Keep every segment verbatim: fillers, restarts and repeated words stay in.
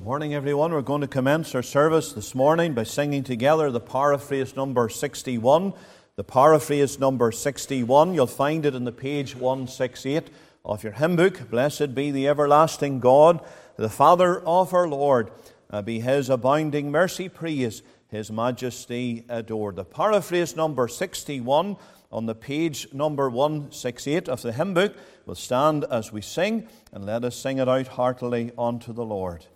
Morning, everyone. We're going to commence our service this morning by singing together the paraphrase number sixty-one. The paraphrase number sixty-one, you'll find it in the page one sixty-eight of your hymn book. Blessed be the everlasting God, the Father of our Lord. Uh, be His abounding mercy praised, His majesty adored. The paraphrase number sixty-one on the page number one sixty-eight of the hymn book will stand as we sing, and let us sing it out heartily unto the Lord.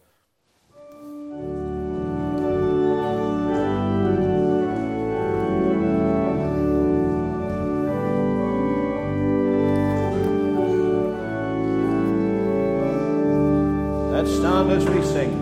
Let's stand as we sing.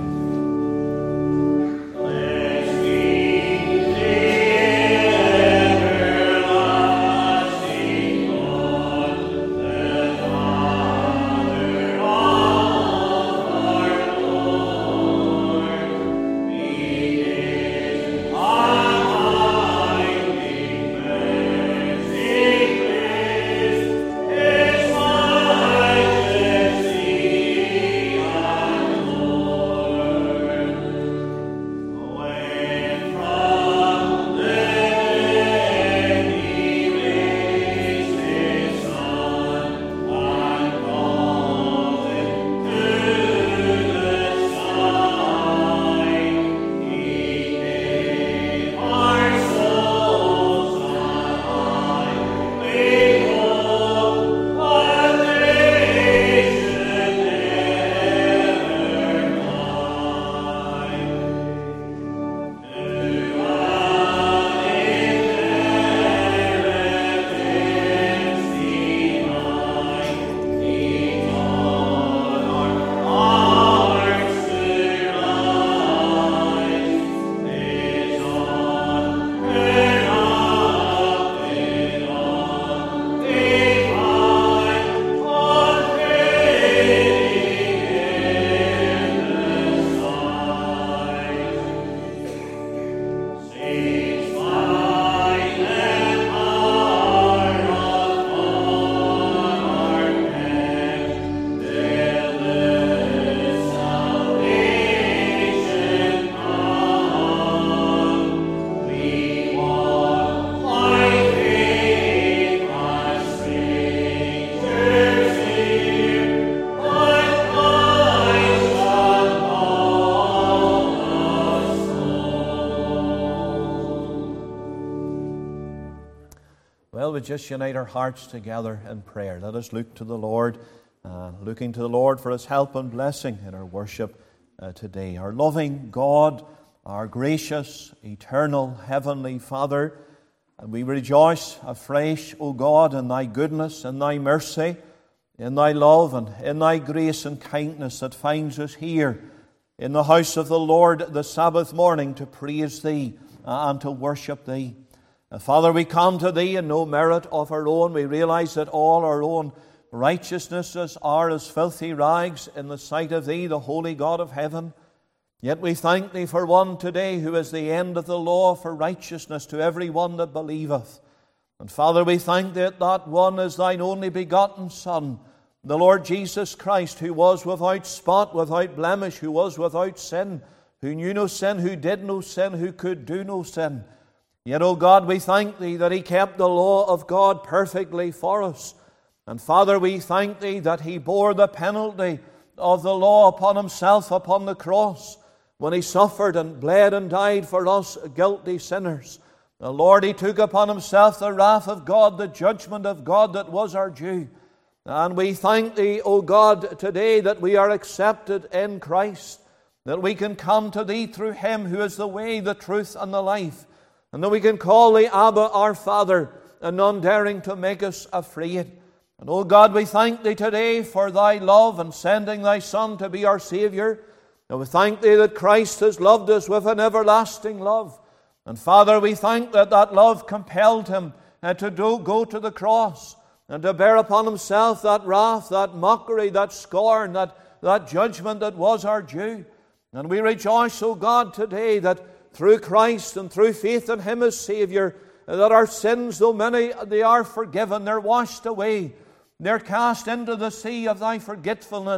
Just unite our hearts together in prayer. Let us look to the Lord, uh, looking to the Lord for His help and blessing in our worship uh, today. Our loving God, our gracious, eternal, heavenly Father, and we rejoice afresh, O God, in Thy goodness and Thy mercy, in Thy love and in Thy grace and kindness that finds us here in the house of the Lord the Sabbath morning to praise Thee uh, and to worship Thee. And Father, we come to Thee in no merit of our own. We realize that all our own righteousnesses are as filthy rags in the sight of Thee, the holy God of heaven. Yet we thank Thee for one today who is the end of the law for righteousness to every one that believeth. And Father, we thank Thee that that one is Thine only begotten Son, the Lord Jesus Christ, who was without spot, without blemish, who was without sin, who knew no sin, who did no sin, who could do no sin. Yet, O God, we thank Thee that He kept the law of God perfectly for us. And Father, we thank Thee that He bore the penalty of the law upon Himself upon the cross when He suffered and bled and died for us guilty sinners. The Lord, He took upon Himself the wrath of God, the judgment of God that was our due. And we thank Thee, O God, today that we are accepted in Christ, that we can come to Thee through Him who is the way, the truth, and the life. And that we can call Thee Abba, our Father, and none daring to make us afraid. And, O God, we thank Thee today for Thy love and sending Thy Son to be our Saviour. And we thank Thee that Christ has loved us with an everlasting love. And, Father, we thank that that love compelled Him uh, to do, go to the cross and to bear upon Himself that wrath, that mockery, that scorn, that, that judgment that was our due. And we rejoice, O God, today that through Christ and through faith in Him as Saviour, that our sins, though many they are forgiven, they're washed away. They're cast into the sea of Thy forgetfulness.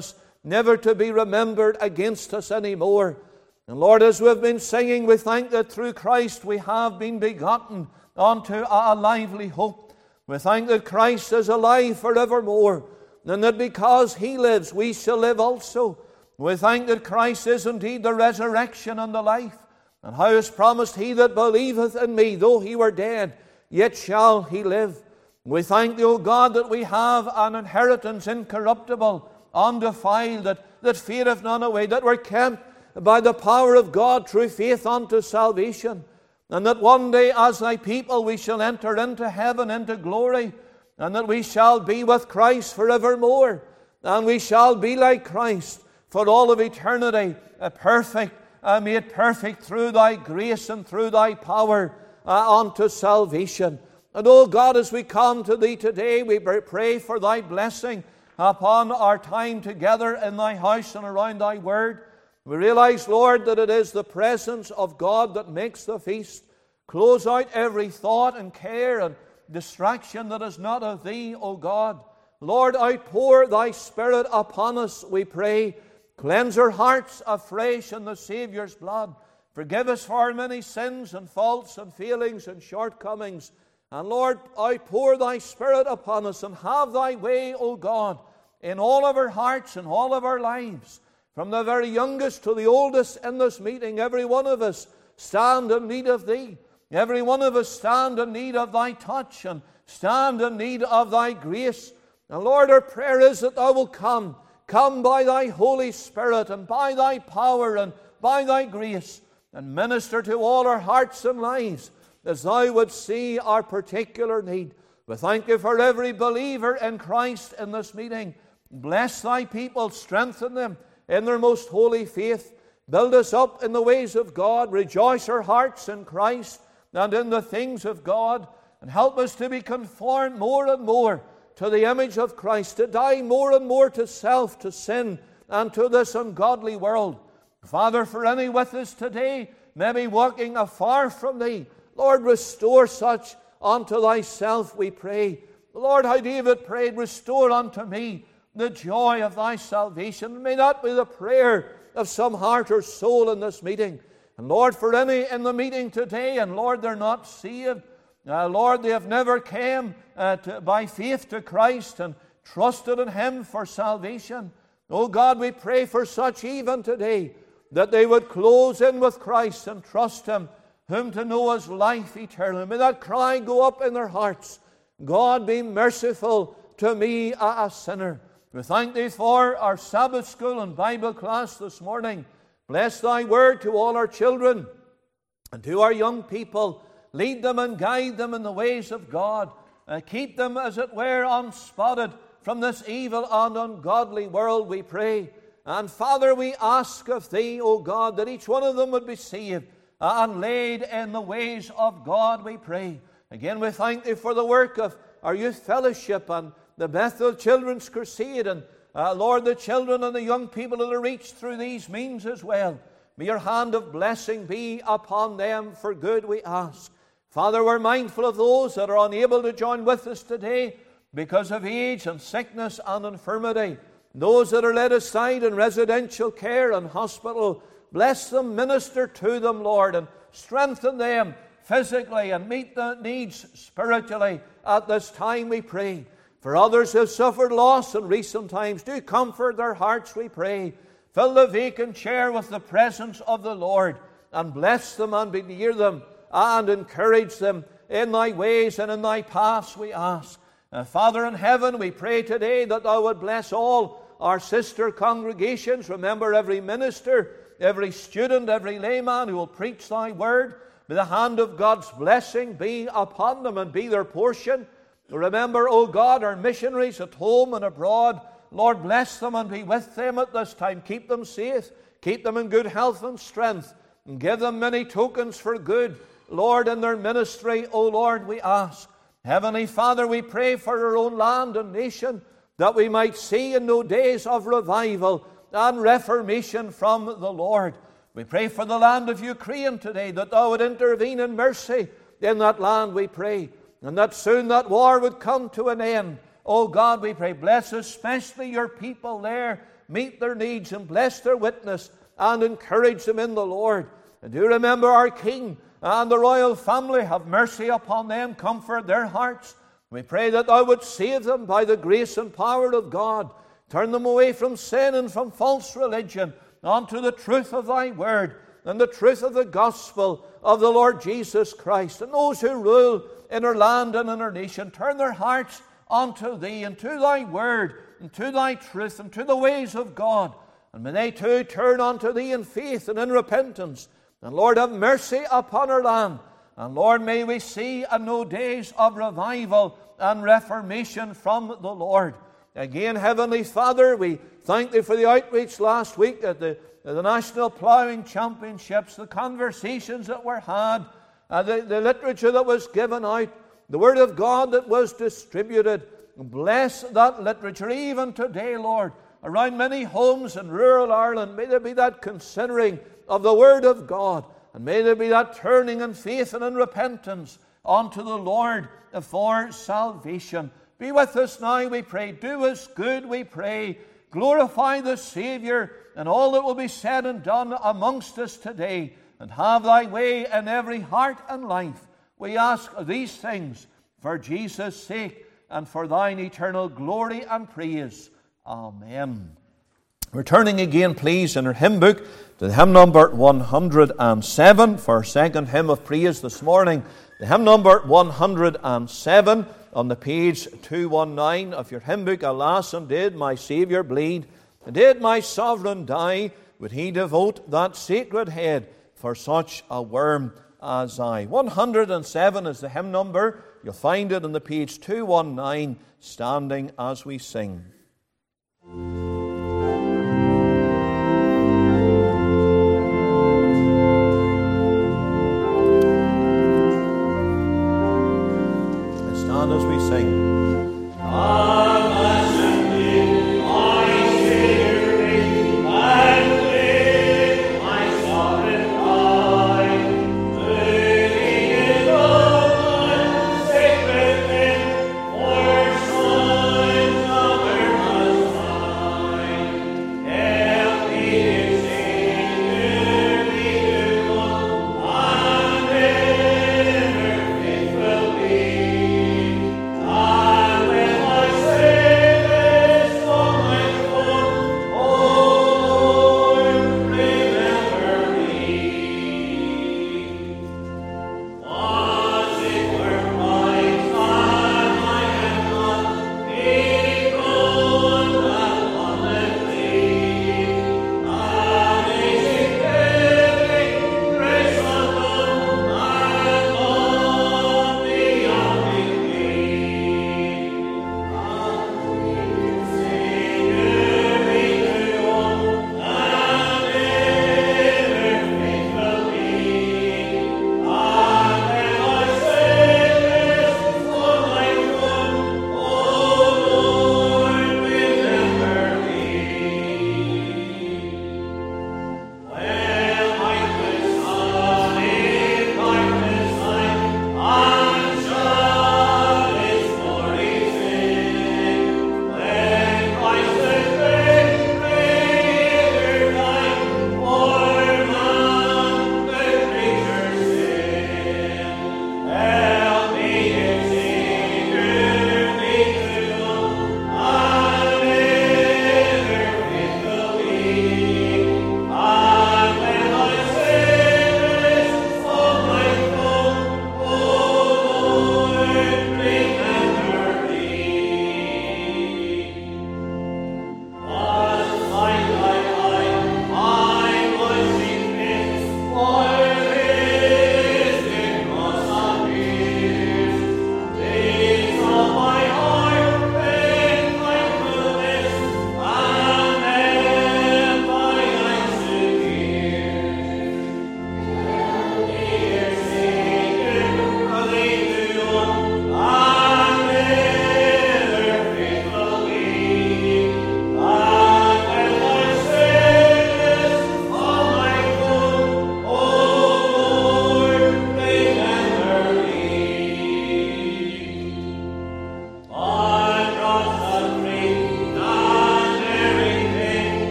never to be remembered against us anymore. And Lord, as we've been singing, we thank that through Christ we have been begotten unto a lively hope. We thank that Christ is alive forevermore, and that because He lives, we shall live also. We thank that Christ is indeed the resurrection and the life, and how is promised, He that believeth in me, though he were dead, yet shall he live. We thank Thee, O God, that we have an inheritance incorruptible, undefiled, that, that fadeth none away, that we're kept by the power of God through faith unto salvation, and that one day as Thy people we shall enter into heaven, into glory, and that we shall be with Christ forevermore, and we shall be like Christ for all of eternity, a perfect, uh, made perfect through Thy grace and through Thy power uh, unto salvation. And, O God, as we come to Thee today, we pray for Thy blessing upon our time together in Thy house and around Thy Word. We realize, Lord, that it is the presence of God that makes the feast. Close out every thought and care and distraction that is not of Thee, O God. Lord, outpour Thy Spirit upon us, we pray. Cleanse our hearts afresh in the Saviour's blood. Forgive us for our many sins and faults and failings and shortcomings. And Lord, outpour Thy Spirit upon us and have Thy way, O God, in all of our hearts and all of our lives. From the very youngest to the oldest in this meeting, every one of us stand in need of Thee. Every one of us stand in need of Thy touch and stand in need of Thy grace. And Lord, our prayer is that Thou wilt come. Come by Thy Holy Spirit and by Thy power and by Thy grace, and minister to all our hearts and lives as Thou would see our particular need. We thank You for every believer in Christ in this meeting. Bless Thy people, strengthen them in their most holy faith. Build us up in the ways of God. Rejoice our hearts in Christ and in the things of God. And help us to be conformed more and more to the image of Christ, to die more and more to self, to sin, and to this ungodly world. Father, for any with us today, maybe walking afar from Thee, Lord, restore such unto Thyself, we pray. Lord, how David prayed, restore unto me the joy of Thy salvation. May that be the prayer of some heart or soul in this meeting. And Lord, for any in the meeting today, and Lord, they're not saved, uh, Lord, they have never came uh, to, by faith to Christ and trusted in Him for salvation. Oh God, we pray for such even today, that they would close in with Christ and trust Him, whom to know as life eternal. May that cry go up in their hearts, God, be merciful to me, a, a sinner. We thank Thee for our Sabbath school and Bible class this morning. Bless Thy word to all our children and to our young people. Lead them and guide them in the ways of God. Uh, keep them, as it were, unspotted from this evil and ungodly world, we pray. And Father, we ask of Thee, O God, that each one of them would be saved and laid in the ways of God, we pray. Again, we thank Thee for the work of our youth fellowship and the Bethel Children's Crusade, and uh, Lord, the children and the young people that are reached through these means as well. May Your hand of blessing be upon them for good, we ask. Father, we're mindful of those that are unable to join with us today because of age and sickness and infirmity. Those that are laid aside in residential care and hospital, bless them, minister to them, Lord, and strengthen them physically and meet the needs spiritually at this time, we pray. For others who have suffered loss in recent times, do comfort their hearts, we pray. Fill the vacant chair with the presence of the Lord, and bless them and be near them, and encourage them in Thy ways and in Thy paths, we ask. Uh, Father in heaven, we pray today that Thou would bless all our sister congregations. Remember every minister, every student, every layman who will preach Thy word. May the hand of God's blessing be upon them and be their portion. Remember, O God, our missionaries at home and abroad. Lord, bless them and be with them at this time. Keep them safe. Keep them in good health and strength. And give them many tokens for good, Lord, in their ministry, O Lord, we ask. Heavenly Father, we pray for our own land and nation, that we might see in no days of revival and reformation from the Lord. We pray for the land of Ukraine today, that Thou would intervene in mercy in that land, we pray. And that soon that war would come to an end. Oh God, we pray, bless especially Your people there meet their needs and bless their witness and encourage them in the Lord. And do remember our King and the royal family. Have mercy upon them, comfort their hearts. We pray that Thou would save them by the grace and power of God. Turn them away from sin and from false religion onto the truth of Thy word and the truth of the gospel of the Lord Jesus Christ. And those who rule in our land and in our nation, turn their hearts unto Thee and to Thy word and to Thy truth and to the ways of God. And may they too turn unto Thee in faith and in repentance. And Lord, have mercy upon our land. And Lord, may we see and know days of revival and reformation from the Lord. Again, Heavenly Father, we thank Thee for the outreach last week at the, at the National Ploughing Championships, the conversations that were had, uh, the, the literature that was given out, the Word of God that was distributed. Bless that literature even today, Lord, around many homes in rural Ireland. May there be that considering of the Word of God, and may there be that turning in faith and in repentance unto the Lord for salvation. Be with us now, we pray. Do us good, we pray. Glorify the Savior and all that will be said and done amongst us today, and have Thy way in every heart and life. We ask these things for Jesus' sake and for Thine eternal glory and praise. Amen. We're turning again, please, in our hymn book to the hymn number one hundred seven for our second hymn of praise this morning. The hymn number one hundred seven on the page two nineteen of your hymn book. Alas, and did my Saviour bleed, and did my Sovereign die, would He devote that sacred head for such a worm as I? one hundred seven is the hymn number. You'll find it on the page two nineteen, standing as we sing. As we sing. Alas, indeed, my Saviour bleed, and did my Sovereign die, would He devote that sacred head for such a worm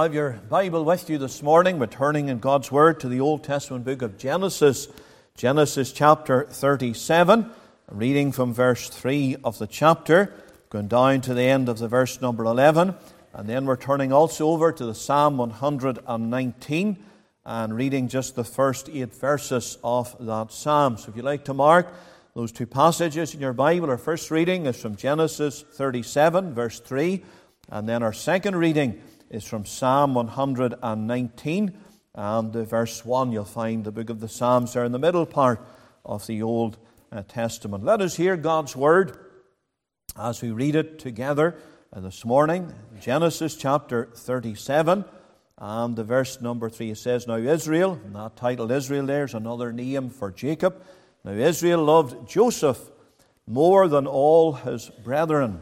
have your Bible with you this morning, we're turning in God's Word to the Old Testament book of Genesis, Genesis chapter thirty-seven, reading from verse three of the chapter, going down to the end of the verse number eleven, and then we're turning also over to the Psalm one hundred nineteen, and reading just the first eight verses of that psalm. So if you'd like to mark those two passages in your Bible, our first reading is from Genesis thirty-seven, verse three, and then our second reading is from Psalm one hundred nineteen, and uh, verse one. You'll find the book of the Psalms there in the middle part of the Old uh, Testament. Let us hear God's Word as we read it together uh, this morning. Genesis chapter thirty-seven, and the verse number three. It says, Now Israel, and that title Israel there is another name for Jacob. Now Israel loved Joseph more than all his brethren,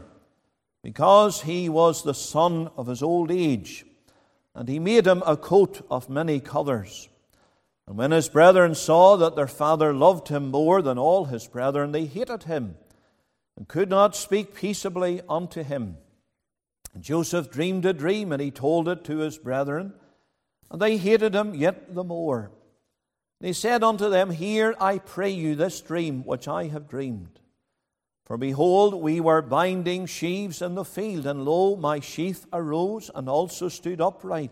because he was the son of his old age, and he made him a coat of many colours. And when his brethren saw that their father loved him more than all his brethren, they hated him, and could not speak peaceably unto him. And Joseph dreamed a dream, and he told it to his brethren, and they hated him yet the more. And he said unto them, Hear, I pray you, this dream which I have dreamed. For behold, we were binding sheaves in the field, and lo, my sheaf arose and also stood upright.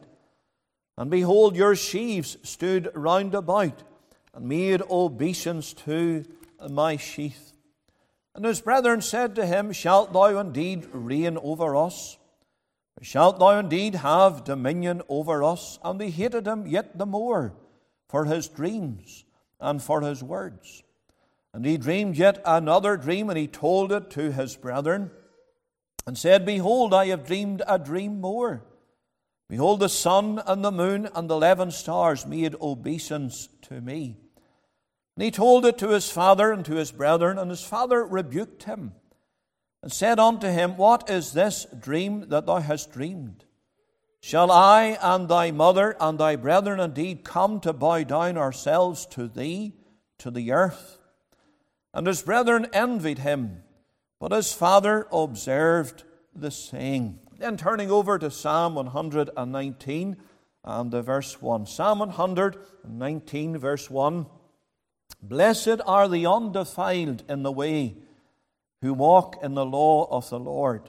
And behold, your sheaves stood round about, and made obeisance to my sheaf. And his brethren said to him, Shalt thou indeed reign over us? Or shalt thou indeed have dominion over us? And they hated him yet the more for his dreams and for his words. And he dreamed yet another dream, and he told it to his brethren, and said, Behold, I have dreamed a dream more. Behold, the sun and the moon and the eleven stars made obeisance to me. And he told it to his father and to his brethren, and his father rebuked him, and said unto him, What is this dream that thou hast dreamed? Shall I and thy mother and thy brethren indeed come to bow down ourselves to thee, to the earth? And his brethren envied him, but his father observed the saying. Then turning over to Psalm one hundred nineteen and the verse one. Psalm one hundred nineteen, verse one. Blessed are the undefiled in the way, who walk in the law of the Lord.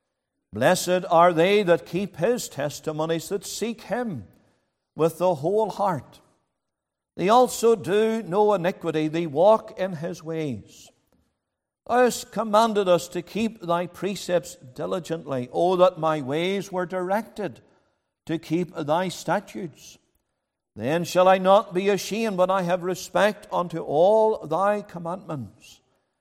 Blessed are they that keep his testimonies, that seek him with the whole heart. They also do no iniquity, they walk in his ways. Thou hast commanded us to keep thy precepts diligently. O that my ways were directed to keep thy statutes. Then shall I not be ashamed, when I have respect unto all thy commandments.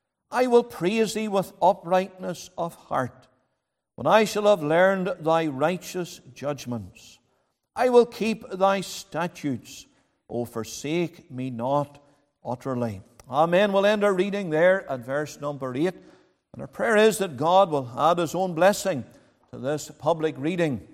I will praise thee with uprightness of heart, when I shall have learned thy righteous judgments. I will keep thy statutes. O forsake me not utterly. Amen. We'll end our reading there at verse number eight. And our prayer is that God will add his own blessing to this public reading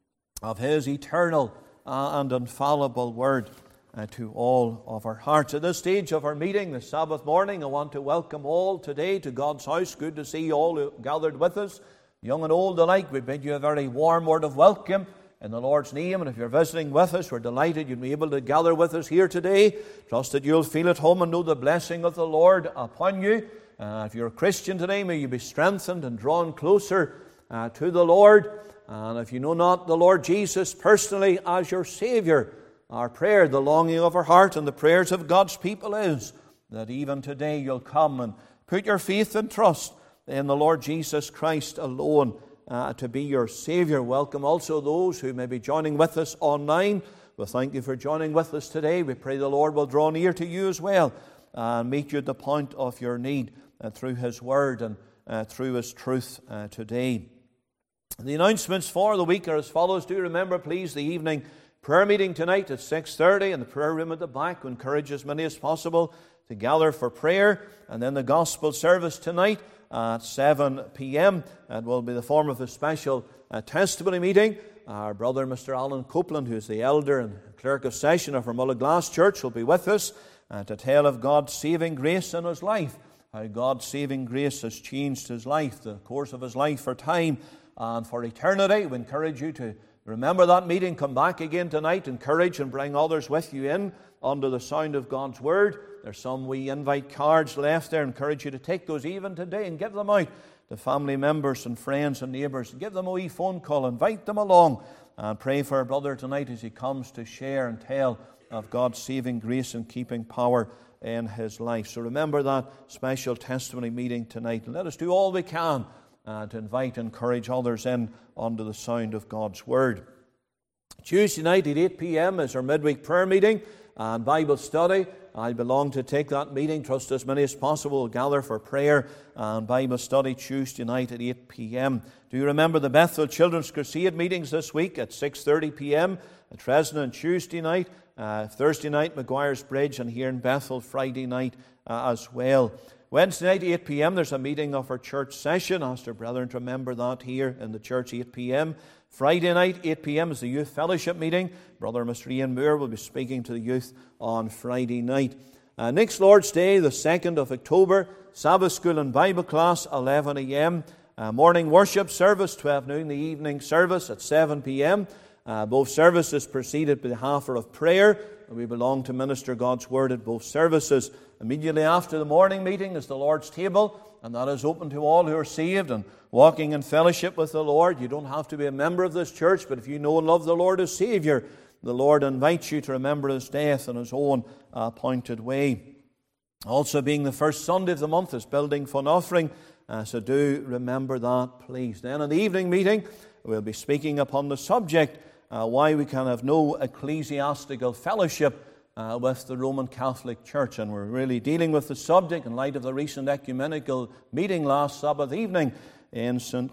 of his eternal and infallible word uh, to all of our hearts. At this stage of our meeting, this Sabbath morning, I want to welcome all today to God's house. Good to see you all gathered with us, young and old alike. We bid you a very warm word of welcome in the Lord's name. And if you're visiting with us, we're delighted you'll be able to gather with us here today. Trust that you'll feel at home and know the blessing of the Lord upon you. Uh, if you're a Christian today, may you be strengthened and drawn closer uh, to the Lord. And if you know not the Lord Jesus personally as your Savior, our prayer, the longing of our heart and the prayers of God's people is that even today you'll come and put your faith and trust in the Lord Jesus Christ alone, Uh, to be your Savior. Welcome also those who may be joining with us online. Well, thank you for joining with us today. We pray the Lord will draw near to you as well and meet you at the point of your need uh, through His Word and uh, through His truth uh, today. The announcements for the week are as follows. Do remember, please, the evening prayer meeting tonight at six thirty in the prayer room at the back. We encourage as many as possible to gather for prayer. And then the gospel service tonight at seven p.m. It will be the form of a special uh, testimony meeting. Our brother, Mister Alan Copeland, who is the elder and clerk of session of our Mullaglass Church, will be with us uh, to tell of God's saving grace in his life, how God's saving grace has changed his life, the course of his life for time and for eternity. We encourage you to Remember that meeting. Come back again tonight. Encourage and bring others with you in under the sound of God's Word. There's some wee invite cards left there. Encourage you to take those even today and give them out to family members and friends and neighbours. Give them a wee phone call. Invite them along. And pray for our brother tonight as he comes to share and tell of God's saving grace and keeping power in his life. So remember that special testimony meeting tonight. And let us do all we can uh, to invite and encourage others in under the sound of God's Word. Tuesday night at eight p.m. is our midweek prayer meeting and Bible study. I belong to take that meeting. Trust as many as possible will gather for prayer and Bible study Tuesday night at eight p.m. Do you remember the Bethel Children's Crusade meetings this week at six thirty p.m. at Fresno on Tuesday night, uh, Thursday night, Maguire's Bridge, and here in Bethel Friday night uh, as well. Wednesday night, eight p.m., there's a meeting of our church session. Ask our brethren to remember that here in the church, eight p.m. Friday night, eight p.m. is the youth fellowship meeting. Brother and Mister Ian Moore will be speaking to the youth on Friday night. Uh, next Lord's Day, the second of October, Sabbath school and Bible class, eleven a.m. Uh, morning worship service, twelve noon. The evening service at seven p.m. Uh, both services preceded by the half hour of prayer. We belong to minister God's Word at both services. Immediately after the morning meeting is the Lord's table, and that is open to all who are saved and walking in fellowship with the Lord. You don't have to be a member of this church, but if you know and love the Lord as Savior, the Lord invites you to remember His death in His own appointed way. Also, being the first Sunday of the month is building fund offering, uh, so do remember that, please. Then in the evening meeting, we'll be speaking upon the subject, uh, why we can have no ecclesiastical fellowship Uh, with the Roman Catholic Church. And we're really dealing with the subject in light of the recent ecumenical meeting last Sabbath evening in Saint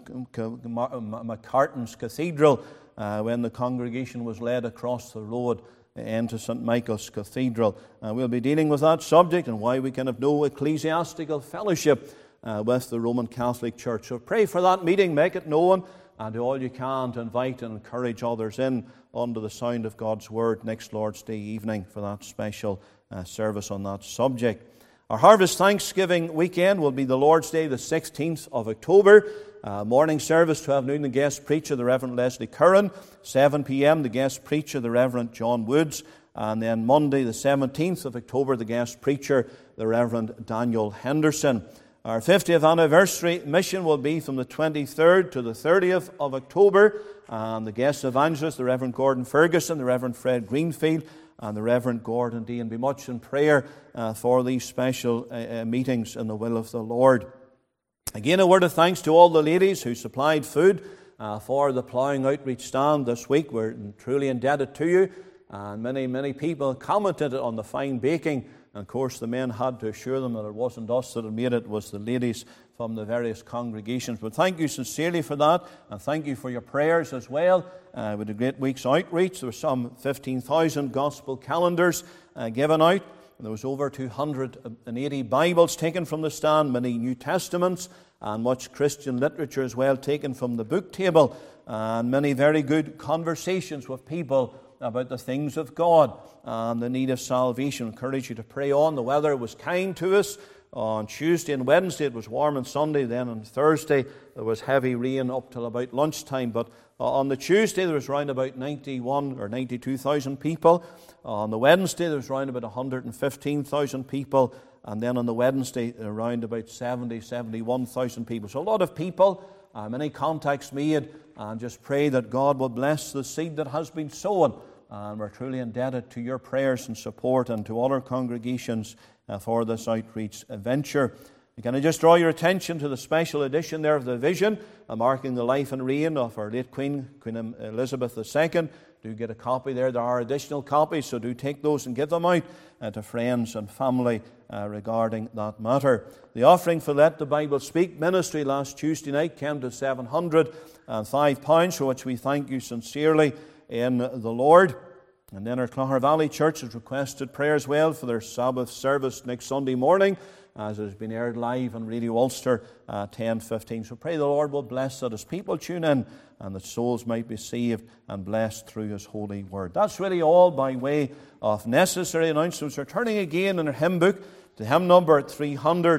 Macartan's Cathedral, uh, when the congregation was led across the road into Saint Michael's Cathedral. Uh, we'll be dealing with that subject and why we can have no ecclesiastical fellowship uh, with the Roman Catholic Church. So pray for that meeting, make it known, and do all you can to invite and encourage others in under the sound of God's Word next Lord's Day evening for that special uh, service on that subject. Our Harvest Thanksgiving weekend will be the Lord's Day, the sixteenth of October. Uh, morning service, twelve noon, the guest preacher, the Reverend Leslie Curran. seven p.m., the guest preacher, the Reverend John Woods. And then Monday, the seventeenth of October, the guest preacher, the Reverend Daniel Henderson. Our fiftieth anniversary mission will be from the twenty-third to the thirtieth of October. And the guest evangelist, the Reverend Gordon Ferguson, the Reverend Fred Greenfield, and the Reverend Gordon Dean. Be much in prayer uh, for these special uh, uh, meetings in the will of the Lord. Again, a word of thanks to all the ladies who supplied food uh, for the ploughing outreach stand this week. We're truly indebted to you. And many, many people commented on the fine baking. And of course, the men had to assure them that it wasn't us that had made it, it was the ladies from the various congregations. But thank you sincerely for that, and thank you for your prayers as well. Uh, with a great week's outreach, there were some fifteen thousand gospel calendars uh, given out. There was over two hundred eighty Bibles taken from the stand, many New Testaments, and much Christian literature as well taken from the book table, and many very good conversations with people about the things of God and the need of salvation. I encourage you to pray on. The weather was kind to us. On Tuesday and Wednesday it was warm, and Sunday. Then on Thursday there was heavy rain up till about lunchtime. But on the Tuesday there was around about ninety-one or ninety-two thousand people. On the Wednesday there was around about one hundred fifteen thousand people. And then on the Wednesday around about seventy, seventy-one thousand people. So a lot of people, uh, many contacts made, and just pray that God will bless the seed that has been sown. And we're truly indebted to your prayers and support, and to all our congregations uh, for this outreach venture. Can I just draw your attention to the special edition there of the Vision, uh, marking the life and reign of our late Queen, Queen Elizabeth the Second. Do get a copy there. There are additional copies, so do take those and give them out uh, to friends and family uh, regarding that matter. The offering for Let the Bible Speak ministry last Tuesday night came to seven hundred five pounds, for which we thank you sincerely in the Lord. And then our Clogher Valley Church has requested prayer as well for their Sabbath service next Sunday morning, as it has been aired live on Radio Ulster at ten fifteen. So pray the Lord will bless that as people tune in, and that souls might be saved and blessed through His holy word. That's really all by way of necessary announcements. We're turning again in our hymn book to hymn number three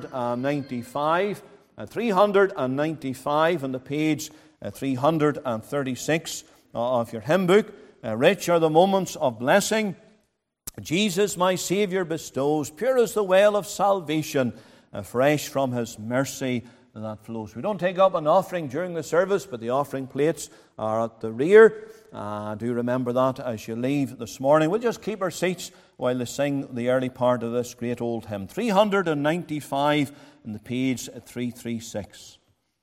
ninety-five. Uh, three ninety-five on the page uh, three thirty-six. of your hymn book. Uh, rich are the moments of blessing. Jesus, my Saviour, bestows, pure as the well of salvation, uh, fresh from His mercy that flows. We don't take up an offering during the service, but the offering plates are at the rear. Uh, do remember that as you leave this morning. We'll just keep our seats while they sing the early part of this great old hymn. three ninety-five in the page three thirty-six.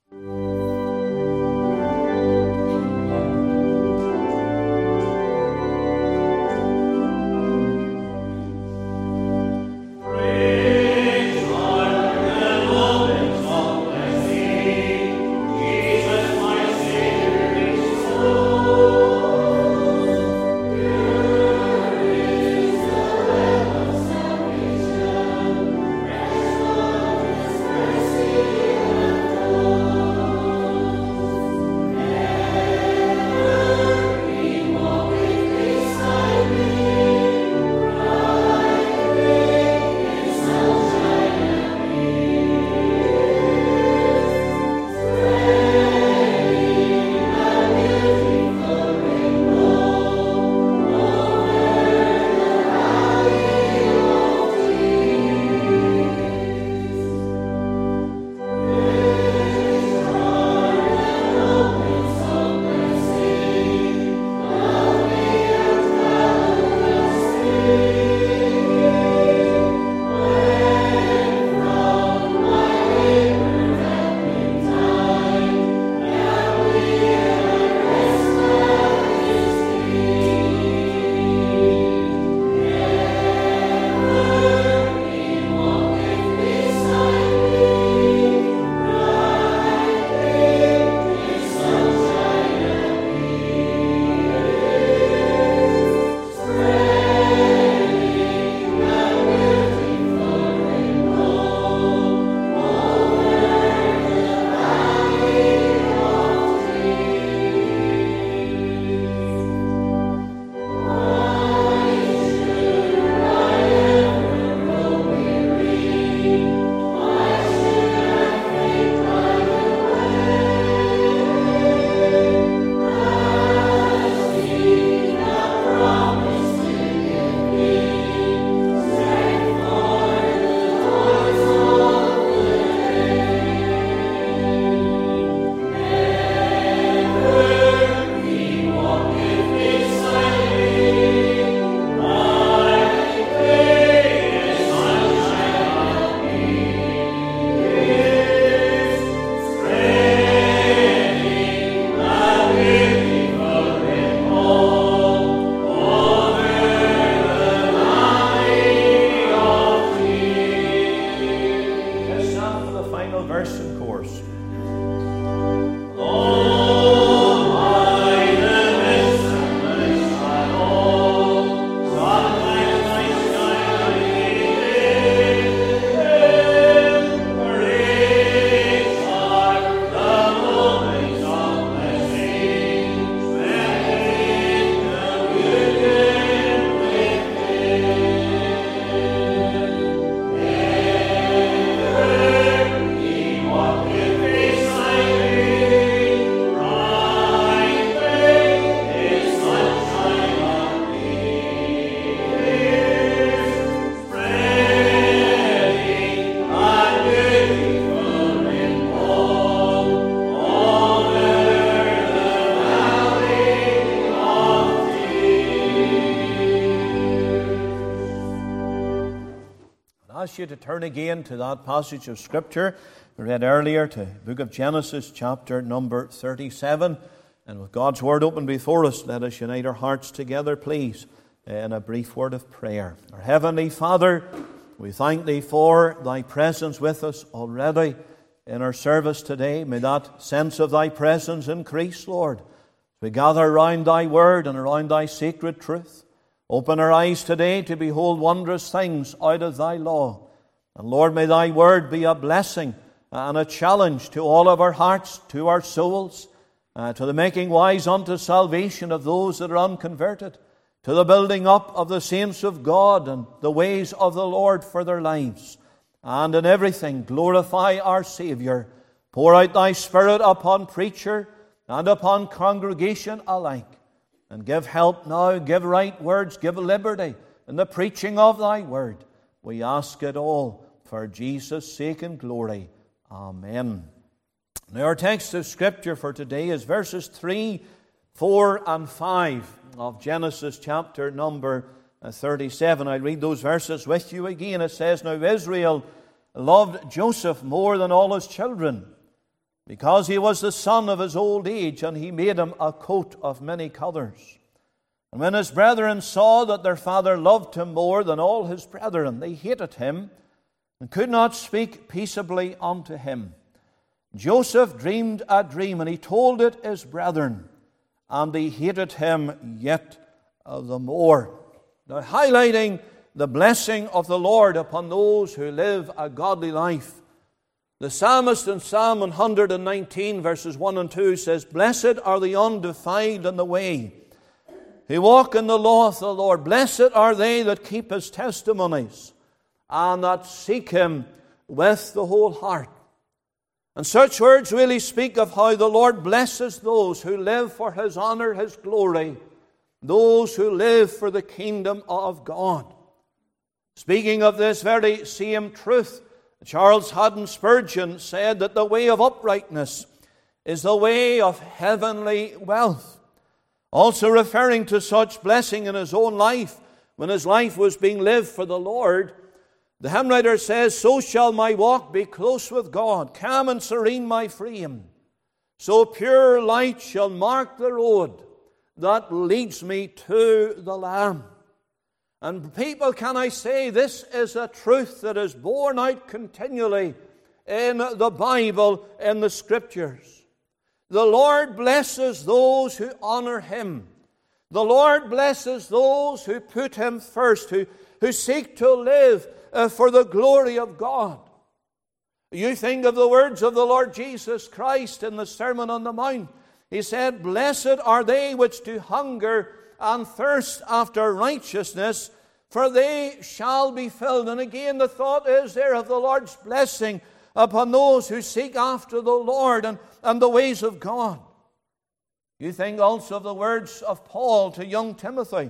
ask you to turn again to that passage of Scripture we read earlier, to the book of Genesis, chapter number thirty-seven. And with God's Word open before us, let us unite our hearts together, please, in a brief word of prayer. Our Heavenly Father, we thank Thee for Thy presence with us already in our service today. May that sense of Thy presence increase, Lord, as we gather around Thy Word and around Thy sacred truth. Open our eyes today to behold wondrous things out of Thy law. And Lord, may Thy Word be a blessing and a challenge to all of our hearts, to our souls, uh, to the making wise unto salvation of those that are unconverted, to the building up of the saints of God and the ways of the Lord for their lives. And in everything glorify our Saviour. Pour out Thy Spirit upon preacher, and upon congregation alike. And give help now, give right words, give liberty in the preaching of thy word. We ask it all for Jesus' sake and glory. Amen. Now our text of Scripture for today is verses three, four, and five of Genesis chapter number thirty-seven. I'll read those verses with you again. It says, Now Israel loved Joseph more than all his children, because he was the son of his old age, and he made him a coat of many colors. And when his brethren saw that their father loved him more than all his brethren, they hated him, and could not speak peaceably unto him. Joseph dreamed a dream, and he told it his brethren, and they hated him yet the more. Now, highlighting the blessing of the Lord upon those who live a godly life, the psalmist in Psalm one hundred nineteen, verses one and two says, Blessed are the undefiled in the way, who walk in the law of the Lord. Blessed are they that keep his testimonies, and that seek him with the whole heart. And such words really speak of how the Lord blesses those who live for his honor, his glory, those who live for the kingdom of God. Speaking of this very same truth, Charles Haddon Spurgeon said that the way of uprightness is the way of heavenly wealth. Also referring to such blessing in his own life, when his life was being lived for the Lord, the hymn writer says, So shall my walk be close with God, calm and serene my frame. So pure light shall mark the road that leads me to the Lamb. And people, can I say, this is a truth that is borne out continually in the Bible, in the Scriptures. The Lord blesses those who honor him. The Lord blesses those who put him first, who, who seek to live uh, for the glory of God. You think of the words of the Lord Jesus Christ in the Sermon on the Mount. He said, Blessed are they which do hunger and thirst after righteousness, for they shall be filled. And again, the thought is there of the Lord's blessing upon those who seek after the Lord and, and the ways of God. You think also of the words of Paul to young Timothy.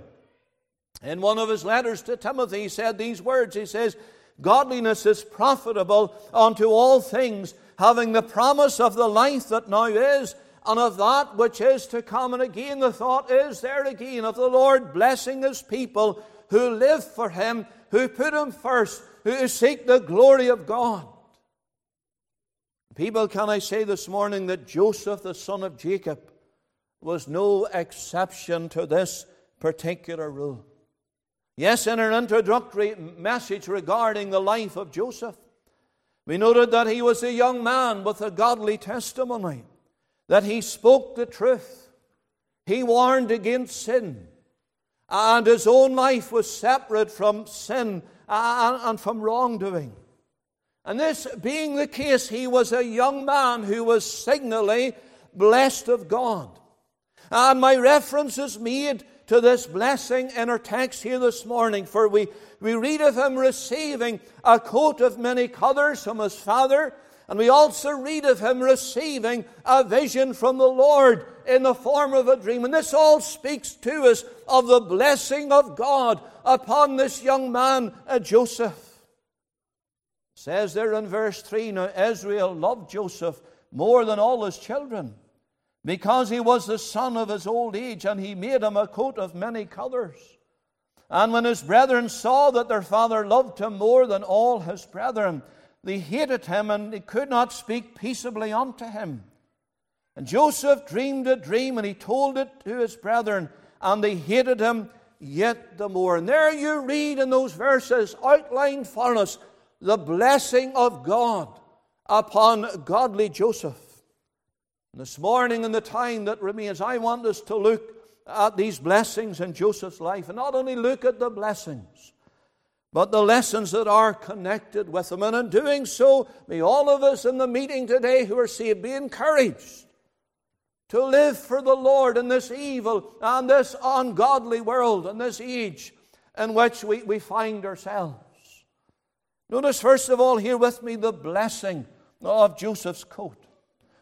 In one of his letters to Timothy, he said these words. He says, Godliness is profitable unto all things, having the promise of the life that now is, and of that which is to come. And again, the thought is there again of the Lord blessing his people who live for him, who put him first, who seek the glory of God. People, can I say this morning that Joseph, the son of Jacob, was no exception to this particular rule. Yes, in our introductory message regarding the life of Joseph, we noted that he was a young man with a godly testimony, that he spoke the truth, he warned against sin, and his own life was separate from sin and from wrongdoing. And this being the case, he was a young man who was signally blessed of God. And my reference is made to this blessing in our text here this morning, for we, we read of him receiving a coat of many colors from his father, and we also read of him receiving a vision from the Lord in the form of a dream. And this all speaks to us of the blessing of God upon this young man, uh, Joseph. It says there in verse three, Now Israel loved Joseph more than all his children, because he was the son of his old age, and he made him a coat of many colors. And when his brethren saw that their father loved him more than all his brethren, they hated him, and they could not speak peaceably unto him. And Joseph dreamed a dream, and he told it to his brethren, and they hated him yet the more. And there you read in those verses outlined for us the blessing of God upon godly Joseph. And this morning, in the time that remains, I want us to look at these blessings in Joseph's life, and not only look at the blessings, but the lessons that are connected with them. And in doing so, may all of us in the meeting today who are saved be encouraged to live for the Lord in this evil and this ungodly world, in this age in which we, we find ourselves. Notice first of all here with me the blessing of Joseph's coat.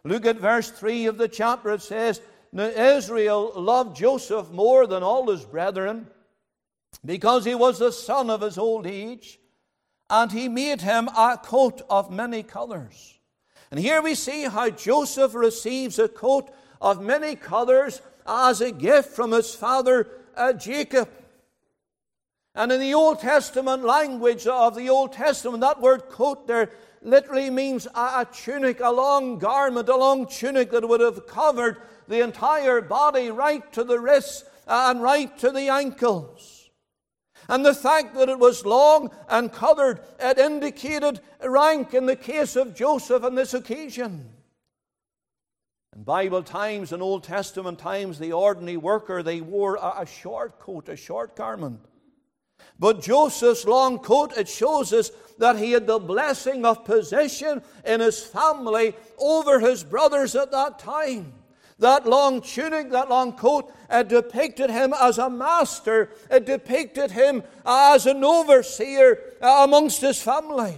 Look at verse three of the chapter. It says, "Now Israel loved Joseph more than all his brethren, because he was the son of his old age, and he made him a coat of many colors." And here we see how Joseph receives a coat of many colors as a gift from his father uh, Jacob. And in the Old Testament language of the Old Testament, that word coat there literally means a, a tunic, a long garment, a long tunic that would have covered the entire body right to the wrists and right to the ankles. And the fact that it was long and coloured, it indicated rank in the case of Joseph on this occasion. In Bible times, in Old Testament times, the ordinary worker, they wore a, a short coat, a short garment. But Joseph's long coat, it shows us that he had the blessing of position in his family over his brothers at that time. That long tunic, that long coat, it depicted him as a master. It depicted him as an overseer amongst his family.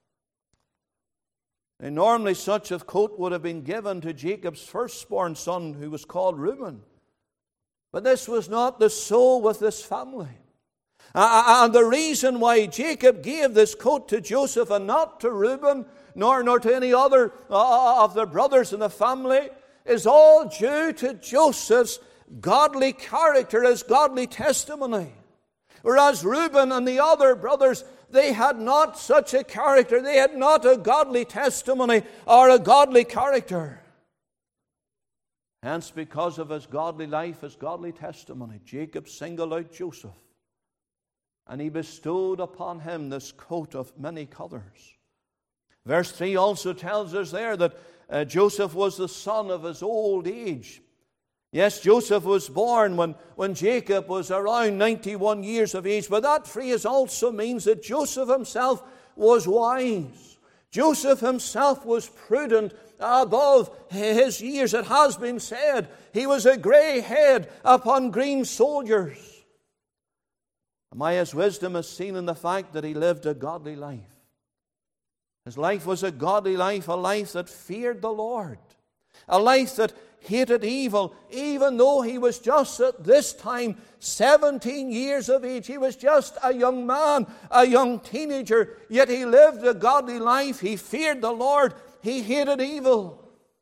And normally such a coat would have been given to Jacob's firstborn son, who was called Reuben. But this was not the so with this family. And the reason why Jacob gave this coat to Joseph and not to Reuben, nor, nor to any other of their brothers in the family, is all due to Joseph's godly character, his godly testimony. Whereas Reuben and the other brothers, they had not such a character. They had not a godly testimony or a godly character. Hence, because of his godly life, his godly testimony, Jacob singled out Joseph, and he bestowed upon him this coat of many colors. Verse three also tells us there that Uh, Joseph was the son of his old age. Yes, Joseph was born when, when Jacob was around ninety-one years of age. But that phrase also means that Joseph himself was wise. Joseph himself was prudent above his years. It has been said he was a grey head upon green soldiers. And why his wisdom is seen in the fact that he lived a godly life. His life was a godly life, a life that feared the Lord, a life that hated evil, even though he was just at this time seventeen years of age. He was just a young man, a young teenager, yet he lived a godly life. He feared the Lord. He hated evil.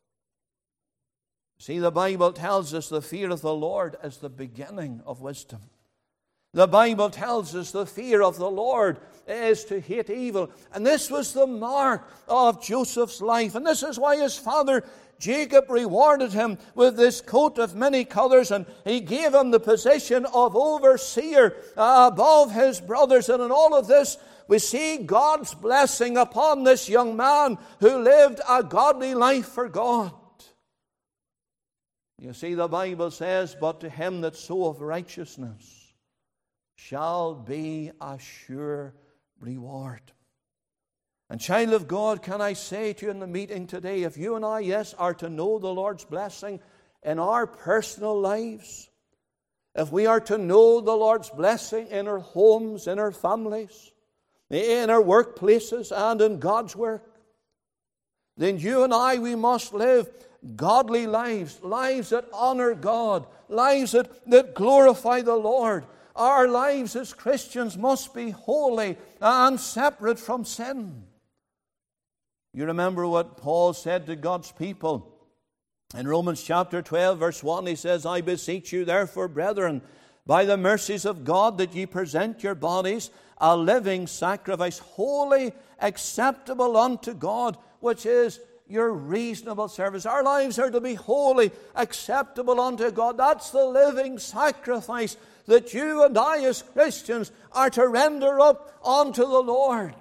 See, the Bible tells us the fear of the Lord is the beginning of wisdom. The Bible tells us the fear of the Lord is to hate evil. And this was the mark of Joseph's life. And this is why his father Jacob rewarded him with this coat of many colors, and he gave him the position of overseer above his brothers. And in all of this, we see God's blessing upon this young man who lived a godly life for God. You see, the Bible says, "But to him that soweth righteousness shall be a sure reward." And child of God, can I say to you in the meeting today, if you and I, yes, are to know the Lord's blessing in our personal lives, if we are to know the Lord's blessing in our homes, in our families, in our workplaces, and in God's work, then you and I, we must live godly lives, lives that honor God, lives that, that glorify the Lord. Our lives as Christians must be holy and separate from sin. You remember what Paul said to God's people in Romans chapter twelve, verse one. He says, "I beseech you therefore, brethren, by the mercies of God, that ye present your bodies a living sacrifice, holy, acceptable unto God, which is your reasonable service." Our lives are to be holy, acceptable unto God. That's the living sacrifice that you and I as Christians are to render up unto the Lord.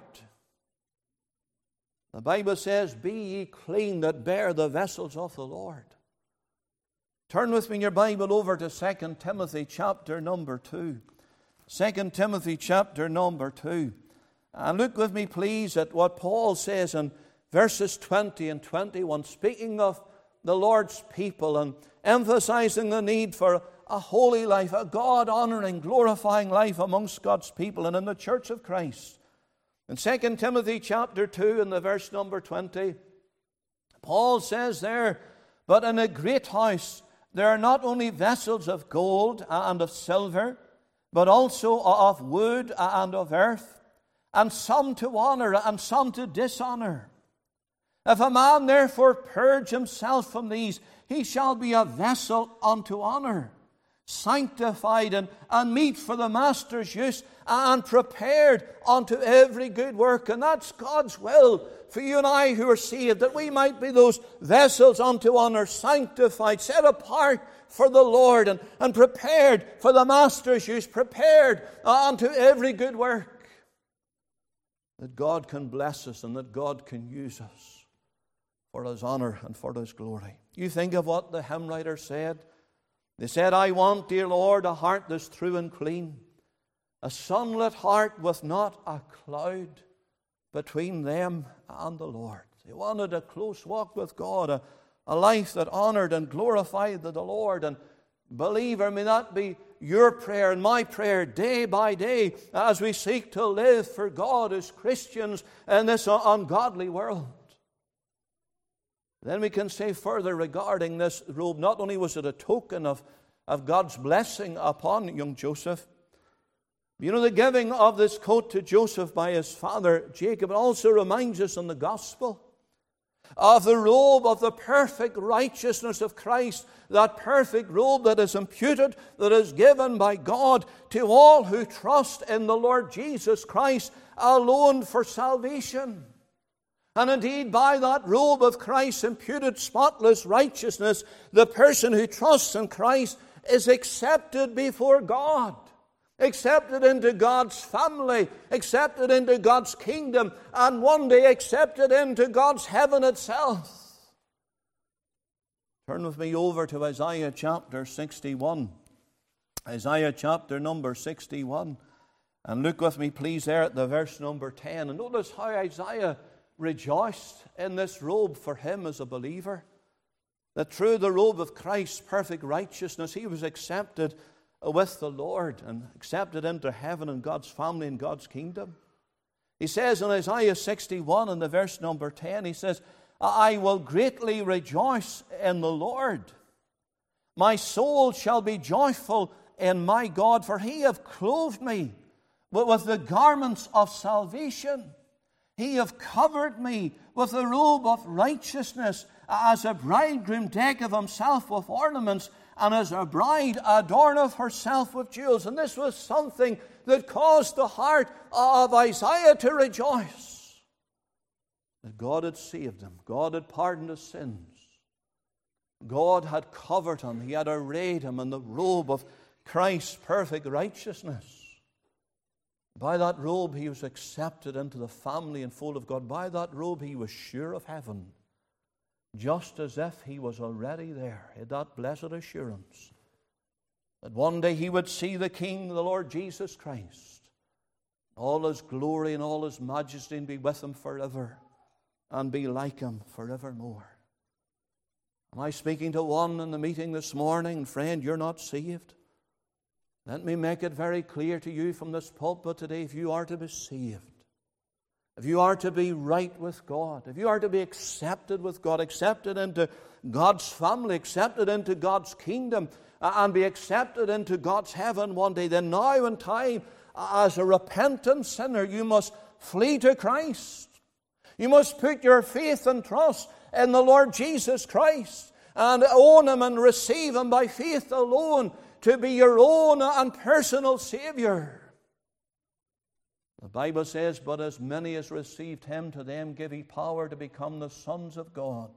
The Bible says, "Be ye clean that bear the vessels of the Lord." Turn with me in your Bible over to Second Timothy chapter number two. Second Timothy chapter number two. And look with me, please, at what Paul says in verses twenty and twenty-one, speaking of the Lord's people and emphasizing the need for a holy life, a God-honoring, glorifying life amongst God's people and in the church of Christ. In Second Timothy chapter two, in the verse number twenty, Paul says there, but in a great house there are not only vessels of gold and of silver, but also of wood and of earth, and some to honor and some to dishonor. If a man therefore purge himself from these, he shall be a vessel unto honor, sanctified and, and meet for the master's use, and prepared unto every good work. And that's God's will for you and I who are saved, that we might be those vessels unto honor, sanctified, set apart for the Lord, and, and prepared for the master's use, prepared unto every good work. That God can bless us and that God can use us for His honor and for His glory. You think of what the hymn writer said. They said, I want, dear Lord, a heart that's true and clean, a sunlit heart with not a cloud between them and the Lord. They wanted a close walk with God, a, a life that honored and glorified the Lord. And believer, may that be your prayer and my prayer day by day as we seek to live for God as Christians in this ungodly world. Then we can say further regarding this robe, not only was it a token of, of God's blessing upon young Joseph, you know, the giving of this coat to Joseph by his father Jacob, it also reminds us in the gospel of the robe of the perfect righteousness of Christ, that perfect robe that is imputed, that is given by God to all who trust in the Lord Jesus Christ alone for salvation. And indeed, by that robe of Christ's imputed spotless righteousness, the person who trusts in Christ is accepted before God, accepted into God's family, accepted into God's kingdom, and one day accepted into God's heaven itself. Turn with me over to Isaiah chapter sixty-one. Isaiah chapter number sixty-one. And look with me, please, there at the verse number ten. And notice how Isaiah rejoiced in this robe for him as a believer. That through the robe of Christ's perfect righteousness, he was accepted with the Lord and accepted into heaven and God's family and God's kingdom. He says in Isaiah sixty-one and the verse number ten, he says, I will greatly rejoice in the Lord. My soul shall be joyful in my God, for he hath clothed me with the garments of salvation. He hath covered me with the robe of righteousness, as a bridegroom decketh himself with ornaments, and as a bride adorneth herself with jewels. And this was something that caused the heart of Isaiah to rejoice. That God had saved him. God had pardoned his sins. God had covered him. He had arrayed him in the robe of Christ's perfect righteousness. By that robe he was accepted into the family and fold of God. By that robe he was sure of heaven, just as if he was already there. He had that blessed assurance that one day he would see the King, the Lord Jesus Christ, all his glory and all his majesty, and be with him forever and be like him forevermore. Am I speaking to one in the meeting this morning? Friend, you're not saved. Let me make it very clear to you from this pulpit today, if you are to be saved, if you are to be right with God, if you are to be accepted with God, accepted into God's family, accepted into God's kingdom, and be accepted into God's heaven one day, then now in time, as a repentant sinner, you must flee to Christ. You must put your faith and trust in the Lord Jesus Christ and own Him and receive Him by faith alone to be your own and personal Savior. The Bible says, but as many as received Him, to them give He power to become the sons of God,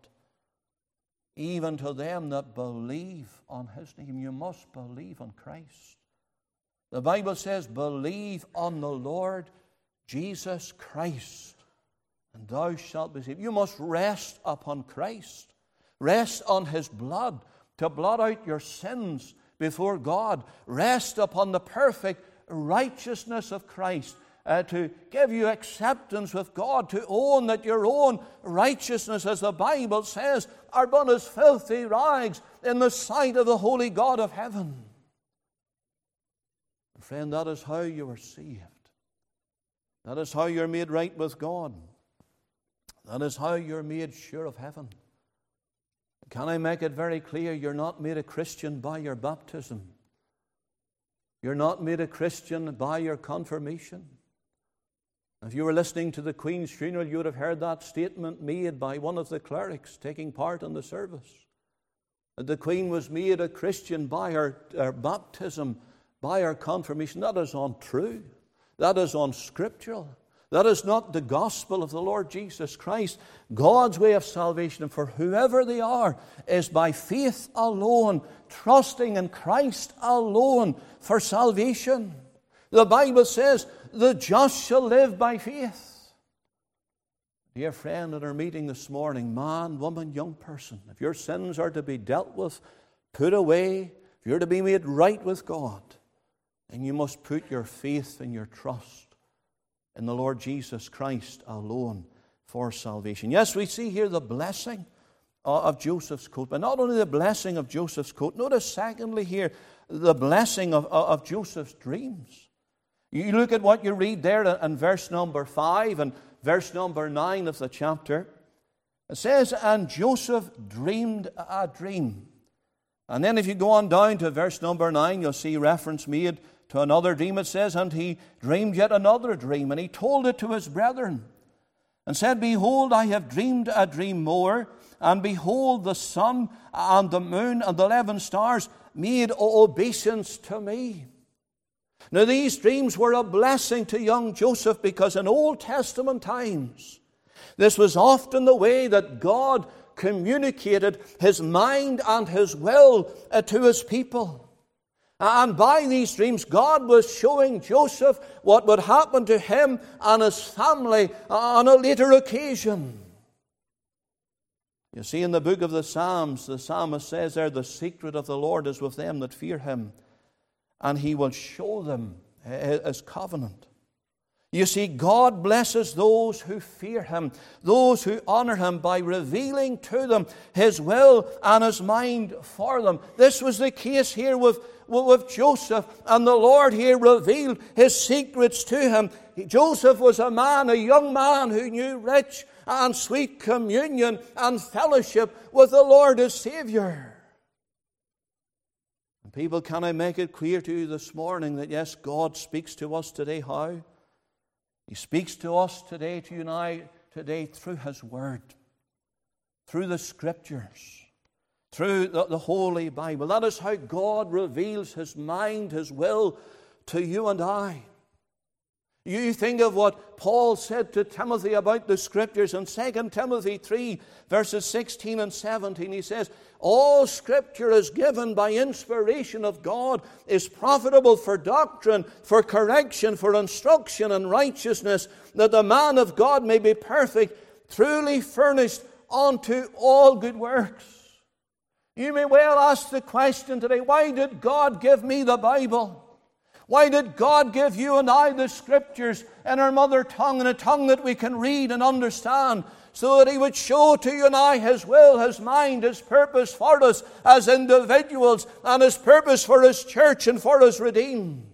even to them that believe on His name. You must believe on Christ. The Bible says, believe on the Lord Jesus Christ, and thou shalt be saved. You must rest upon Christ. Rest on His blood to blot out your sins before God. Rest upon the perfect righteousness of Christ uh, to give you acceptance with God, to own that your own righteousness, as the Bible says, are but as filthy rags in the sight of the holy God of heaven. Friend, that is how you are saved. That is how you're made right with God. That is how you're made sure of heaven. can I make it very clear, you're not made a Christian by your baptism. You're not made a Christian by your confirmation. If you were listening to the Queen's funeral, you would have heard that statement made by one of the clerics taking part in the service. That the Queen was made a Christian by her, her baptism, by her confirmation. That is untrue. That is unscriptural. That is not the gospel of the Lord Jesus Christ. God's way of salvation, for whoever they are, is by faith alone, trusting in Christ alone for salvation. The Bible says, the just shall live by faith. Dear friend, at our meeting this morning, man, woman, young person, if your sins are to be dealt with, put away, if you're to be made right with God, then you must put your faith and your trust in the Lord Jesus Christ alone for salvation. Yes, we see here the blessing of Joseph's coat, but not only the blessing of Joseph's coat, notice secondly here the blessing of, of Joseph's dreams. You look at what you read there in verse number five and verse number nine of the chapter. It says, and Joseph dreamed a dream. And then if you go on down to verse number nine, you'll see reference made to another dream. It says, and he dreamed yet another dream, and he told it to his brethren, and said, behold, I have dreamed a dream more, and behold, the sun and the moon and the eleven stars made obeisance to me. Now these dreams were a blessing to young Joseph, because in Old Testament times, this was often the way that God communicated His mind and His will to His people. And by these dreams, God was showing Joseph what would happen to him and his family on a later occasion. You see, in the book of the Psalms, the psalmist says there, the secret of the Lord is with them that fear Him, and He will show them His covenant. You see, God blesses those who fear Him, those who honor Him, by revealing to them His will and His mind for them. This was the case here with, with Joseph, and the Lord here revealed His secrets to him. Joseph was a man, a young man, who knew rich and sweet communion and fellowship with the Lord as Savior. And people, can I make it clear to you this morning that yes, God speaks to us today. How? He speaks to us today, to you and I today, through His Word, through the Scriptures, through the, the Holy Bible. That is how God reveals His mind, His will to you and I. You think of what Paul said to Timothy about the Scriptures in Second Timothy three, verses sixteen and seventeen. He says, all Scripture is given by inspiration of God, is profitable for doctrine, for correction, for instruction in righteousness, that the man of God may be perfect, truly furnished unto all good works. You may well ask the question today, why did God give me the Bible? Why did God give you and I the Scriptures in our mother tongue, in a tongue that we can read and understand, so that He would show to you and I His will, His mind, His purpose for us as individuals, and His purpose for His church and for His redeemed?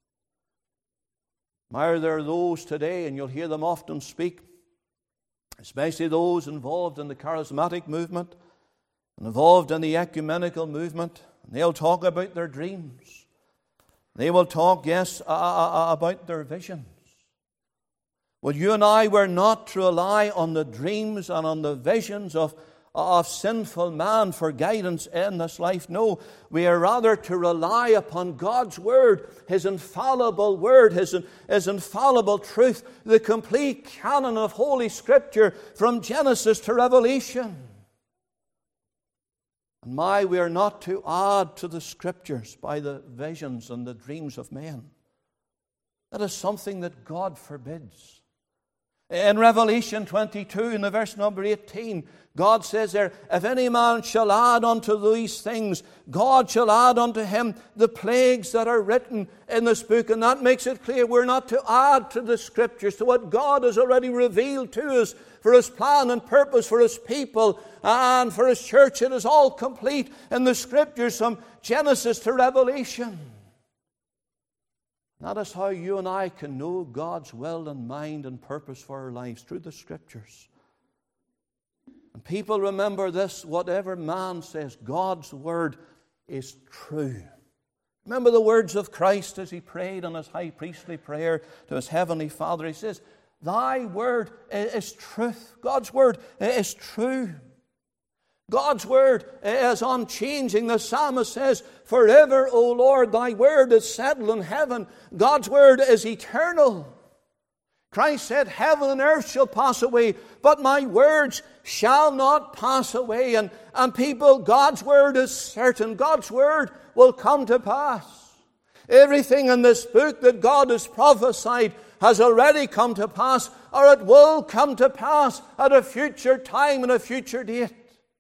Why, there are those today, and you'll hear them often speak, especially those involved in the charismatic movement and involved in the ecumenical movement, and they'll talk about their dreams. They will talk, yes, uh, uh, about their visions. Well, you and I were not to rely on the dreams and on the visions of, of sinful man for guidance in this life. No, we are rather to rely upon God's Word, His infallible Word, His, His infallible truth, the complete canon of Holy Scripture from Genesis to Revelation. And my, we are not to add to the Scriptures by the visions and the dreams of men. That is something that God forbids. In Revelation twenty-two, in the verse number eighteen, God says there, if any man shall add unto these things, God shall add unto him the plagues that are written in this book. And that makes it clear we're not to add to the Scriptures, to what God has already revealed to us for His plan and purpose for His people and for His church. It is all complete in the Scriptures from Genesis to Revelation. That is how you and I can know God's will and mind and purpose for our lives, through the Scriptures. And people remember this, whatever man says, God's word is true. Remember the words of Christ as he prayed on his high priestly prayer to his heavenly Father. He says, thy word is truth. God's word is true. God's word is unchanging. The psalmist says, forever, O Lord, thy word is settled in heaven. God's word is eternal. Christ said, heaven and earth shall pass away, but my words shall not pass away. And, and people, God's word is certain. God's word will come to pass. Everything in this book that God has prophesied has already come to pass, or it will come to pass at a future time and a future date.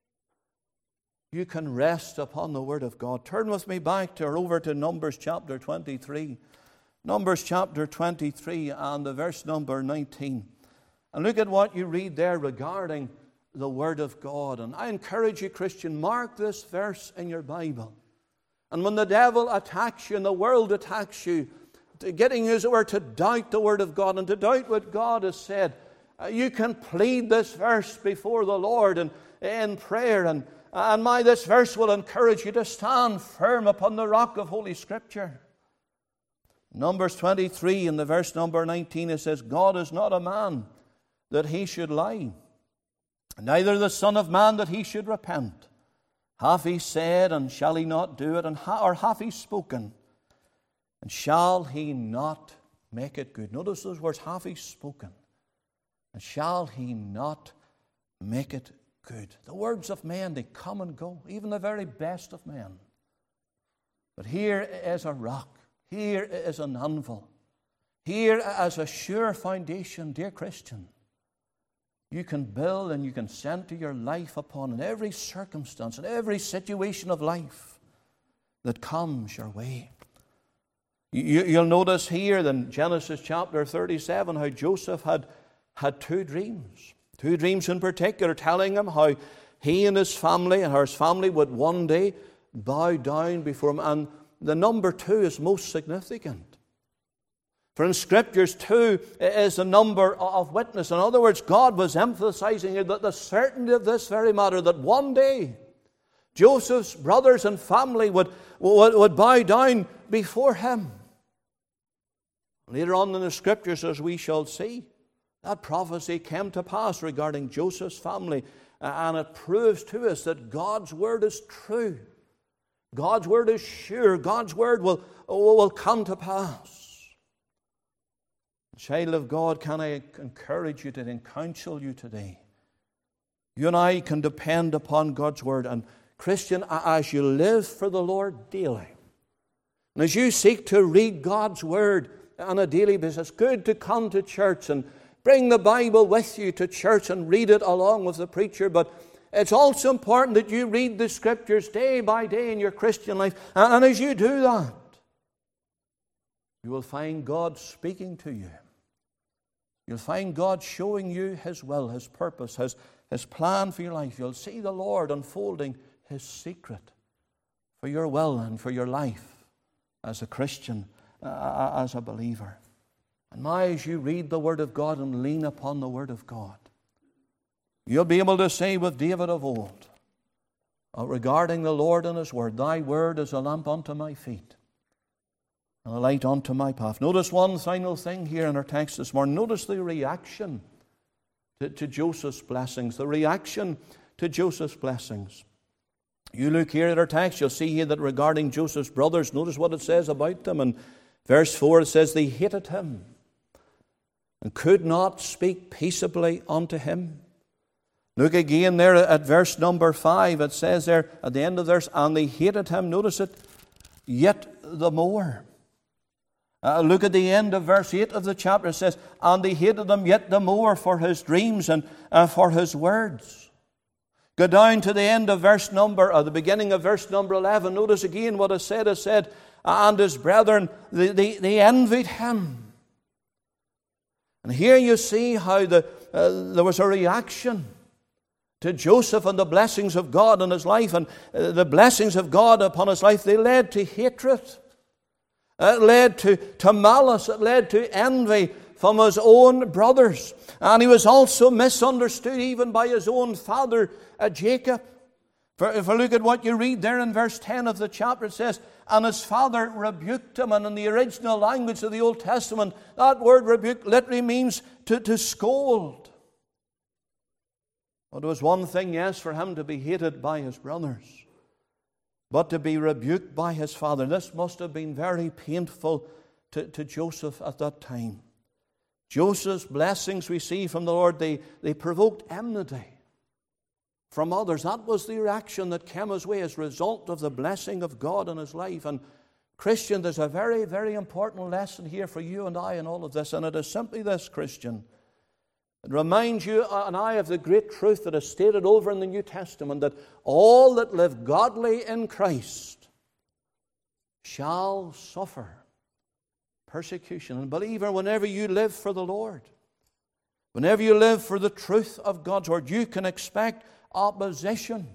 You can rest upon the word of God. Turn with me back to or over to Numbers chapter twenty-three. Numbers chapter twenty-three and the verse number nineteen. And look at what you read there regarding the word of God. And I encourage you, Christian, mark this verse in your Bible. And when the devil attacks you and the world attacks you, to getting you, as it were, to doubt the word of God and to doubt what God has said, uh, you can plead this verse before the Lord and in prayer. And, and my, this verse will encourage you to stand firm upon the rock of Holy Scripture. Numbers twenty-three in the verse number nineteen, it says, God is not a man that he should lie, neither the Son of Man that he should repent. Hath he said, and shall he not do it? And ha- or hath he spoken, and shall he not make it good? Notice those words, hath he spoken, and shall he not make it good? The words of men, they come and go, even the very best of men. But here is a rock. Here is an anvil. Here as a sure foundation, dear Christian, you can build and you can center your life upon in every circumstance, in every situation of life that comes your way. You, you'll notice here in Genesis chapter thirty-seven how Joseph had, had two dreams. Two dreams in particular, telling him how he and his family and how his family would one day bow down before him. And the number two is most significant. For in Scriptures, two is a number of witness. In other words, God was emphasizing that the certainty of this very matter, that one day Joseph's brothers and family would, would, would bow down before him. Later on in the Scriptures, as we shall see, that prophecy came to pass regarding Joseph's family, and it proves to us that God's word is true. God's word is sure. God's word will, will come to pass. Child of God, can I encourage you today and counsel you today? You and I can depend upon God's word. And Christian, as you live for the Lord daily, and as you seek to read God's word on a daily basis, it's good to come to church and bring the Bible with you to church and read it along with the preacher. But it's also important that you read the Scriptures day by day in your Christian life. And, and as you do that, you will find God speaking to you. You'll find God showing you His will, His purpose, His, His plan for your life. You'll see the Lord unfolding His secret for your will and for your life as a Christian, uh, as a believer. And now as you read the Word of God and lean upon the Word of God, you'll be able to say with David of old, uh, regarding the Lord and His Word, Thy Word is a lamp unto my feet and a light unto my path. Notice one final thing here in our text this morning. Notice the reaction to, to Joseph's blessings. The reaction to Joseph's blessings. You look here at our text, you'll see here that regarding Joseph's brothers, notice what it says about them. In verse four, it says, they hated him and could not speak peaceably unto him. Look again there at verse number five. It says there at the end of the verse, and they hated him, notice it, yet the more. Uh, look at the end of verse eight of the chapter. It says, and they hated him yet the more for his dreams and uh, for his words. Go down to the end of verse number, or the beginning of verse number eleven. Notice again what is said. It said, and his brethren, they, they, they envied him. And here you see how the, uh, there was a reaction to Joseph and the blessings of God in his life. And uh, the blessings of God upon his life, they led to hatred. It led to, to malice. It led to envy from his own brothers. And he was also misunderstood even by his own father, uh, Jacob. For if I look at what you read there in verse ten of the chapter, it says, and his father rebuked him. And in the original language of the Old Testament, that word rebuke literally means to, to scold. Well, it was one thing, yes, for him to be hated by his brothers, but to be rebuked by his father. This must have been very painful to, to Joseph at that time. Joseph's blessings we see from the Lord, they, they provoked enmity from others. That was the reaction that came his way as a result of the blessing of God in his life. And Christian, there's a very, very important lesson here for you and I in all of this, and it is simply this, Christian. It reminds you and I of the great truth that is stated over in the New Testament, that all that live godly in Christ shall suffer persecution. And believer, whenever you live for the Lord, whenever you live for the truth of God's Word, you can expect opposition.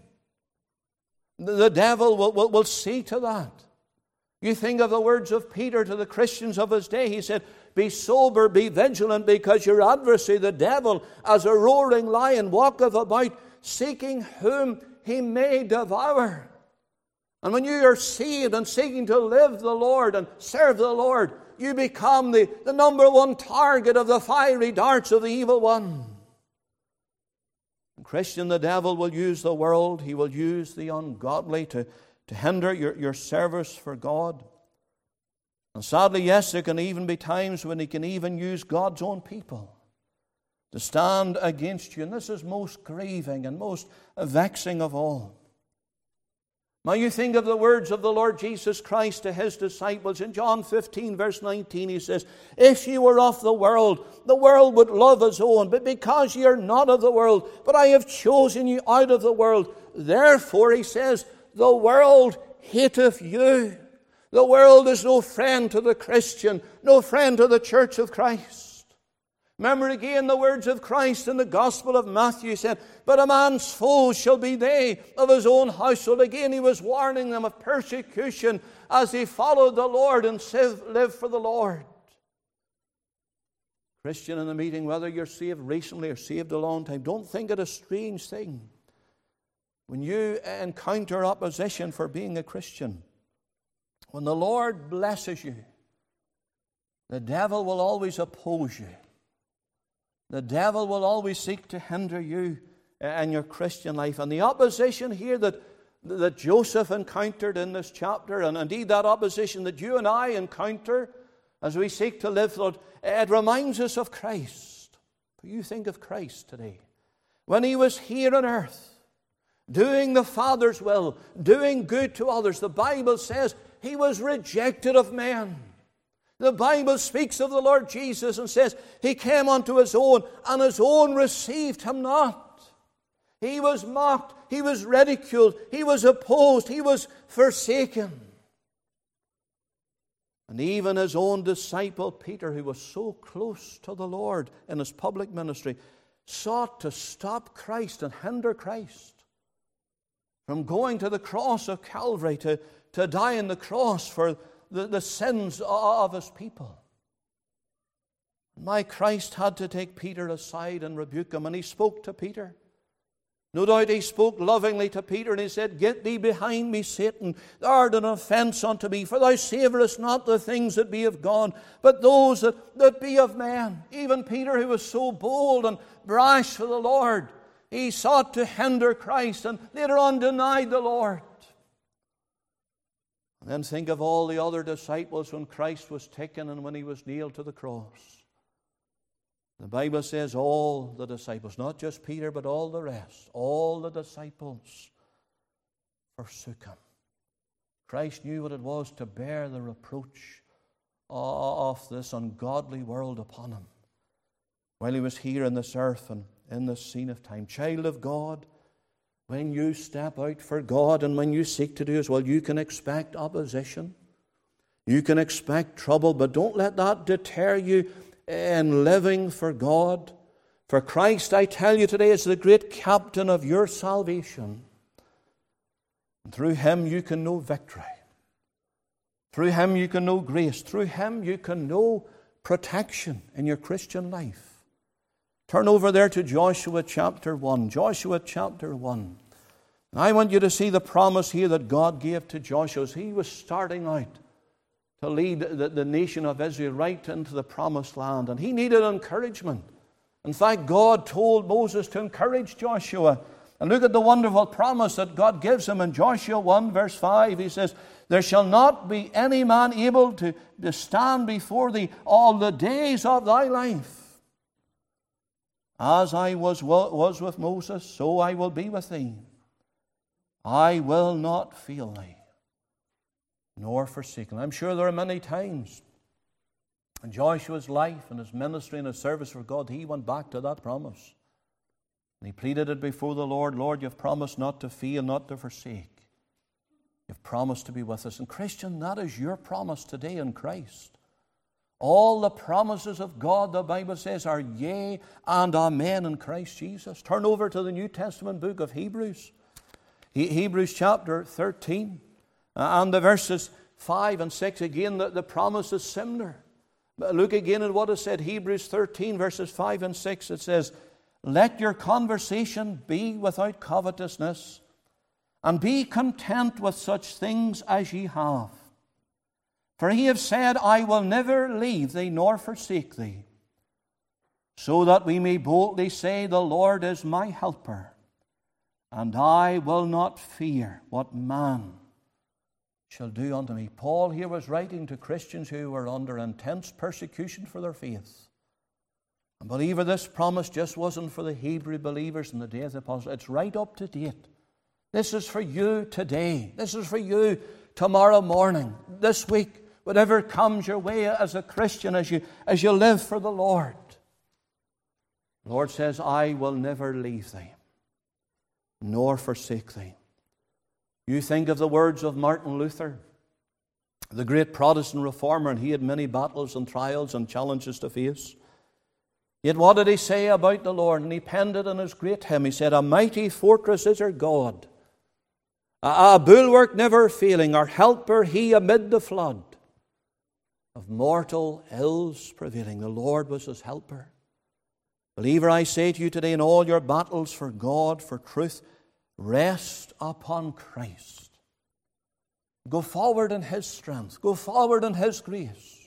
The devil will, will, will see to that. You think of the words of Peter to the Christians of his day. He said, be sober, be vigilant, because your adversary, the devil, as a roaring lion, walketh about, seeking whom he may devour. And when you are saved and seeking to live the Lord and serve the Lord, you become the, the number one target of the fiery darts of the evil one. And Christian, the devil will use the world, he will use the ungodly to, to hinder your, your service for God. And sadly, yes, there can even be times when he can even use God's own people to stand against you. And this is most grieving and most vexing of all. Now you think of the words of the Lord Jesus Christ to his disciples. In John fifteen, verse nineteen, he says, if ye were of the world, the world would love his own. But because ye are not of the world, but I have chosen you out of the world, therefore, he says, the world hateth you. The world is no friend to the Christian, no friend to the church of Christ. Remember again the words of Christ in the Gospel of Matthew. He said, but a man's foes shall be they of his own household. Again, he was warning them of persecution as they followed the Lord and lived for the Lord. Christian in the meeting, whether you're saved recently or saved a long time, don't think it a strange thing when you encounter opposition for being a Christian. When the Lord blesses you, the devil will always oppose you. The devil will always seek to hinder you in your Christian life. And the opposition here that, that Joseph encountered in this chapter, and indeed that opposition that you and I encounter as we seek to live, Lord, it reminds us of Christ. You think of Christ today. When he was here on earth, doing the Father's will, doing good to others, the Bible says he was rejected of men. The Bible speaks of the Lord Jesus and says he came unto his own, and his own received him not. He was mocked, he was ridiculed, he was opposed, he was forsaken. And even his own disciple Peter, who was so close to the Lord in his public ministry, sought to stop Christ and hinder Christ from going to the cross of Calvary to to die on the cross for the, the sins of his people. My Christ had to take Peter aside and rebuke him, and he spoke to Peter. No doubt he spoke lovingly to Peter, and he said, get thee behind me, Satan, thou art an offense unto me, for thou savourest not the things that be of God, but those that, that be of man. Even Peter, who was so bold and brash for the Lord, he sought to hinder Christ, and later on denied the Lord. And then think of all the other disciples when Christ was taken and when he was nailed to the cross. The Bible says all the disciples, not just Peter, but all the rest, all the disciples forsook him. Christ knew what it was to bear the reproach of this ungodly world upon him while he was here on this earth and in this scene of time. Child of God, when you step out for God and when you seek to do as well, you can expect opposition. You can expect trouble, but don't let that deter you in living for God. For Christ, I tell you today, is the great captain of your salvation. And through him you can know victory. Through him you can know grace. Through him you can know protection in your Christian life. Turn over there to Joshua chapter one. Joshua chapter one. And I want you to see the promise here that God gave to Joshua as he was starting out to lead the, the nation of Israel right into the promised land. And he needed encouragement. In fact, God told Moses to encourage Joshua. And look at the wonderful promise that God gives him in Joshua one verse five. He says, there shall not be any man able to, to stand before thee all the days of thy life. As I was, was with Moses, so I will be with thee. I will not fail thee, nor forsake thee. I'm sure there are many times in Joshua's life and his ministry and his service for God, he went back to that promise. And he pleaded it before the Lord. Lord, you've promised not to fail, not to forsake. You've promised to be with us. And Christian, that is your promise today in Christ. All the promises of God, the Bible says, are yea and amen in Christ Jesus. Turn over to the New Testament book of Hebrews. Hebrews chapter thirteen. And the verses five and six, again, the, the promise is similar. But look again at what is said. Hebrews thirteen, verses five and six. It says, let your conversation be without covetousness, and be content with such things as ye have. For he hath said, I will never leave thee nor forsake thee, so that we may boldly say, the Lord is my helper, and I will not fear what man shall do unto me. Paul here was writing to Christians who were under intense persecution for their faith. And believer, this promise just wasn't for the Hebrew believers in the day of the apostle. It's right up to date. This is for you today. This is for you tomorrow morning, this week, whatever comes your way as a Christian, as you, as you live for the Lord. The Lord says, I will never leave thee, nor forsake thee. You think of the words of Martin Luther, the great Protestant reformer, and he had many battles and trials and challenges to face. Yet what did he say about the Lord? And he penned it in his great hymn. He said, a mighty fortress is our God, a, a bulwark never failing, our helper he amid the flood of mortal ills prevailing. The Lord was his helper. Believer, I say to you today, in all your battles for God, for truth, rest upon Christ. Go forward in his strength. Go forward in his grace.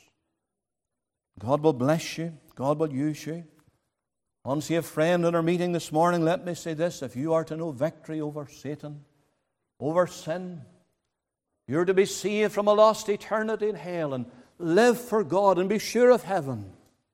God will bless you. God will use you. Once you have a friend in our meeting this morning, let me say this. If you are to know victory over Satan, over sin, you're to be saved from a lost eternity in hell and live for God and be sure of heaven,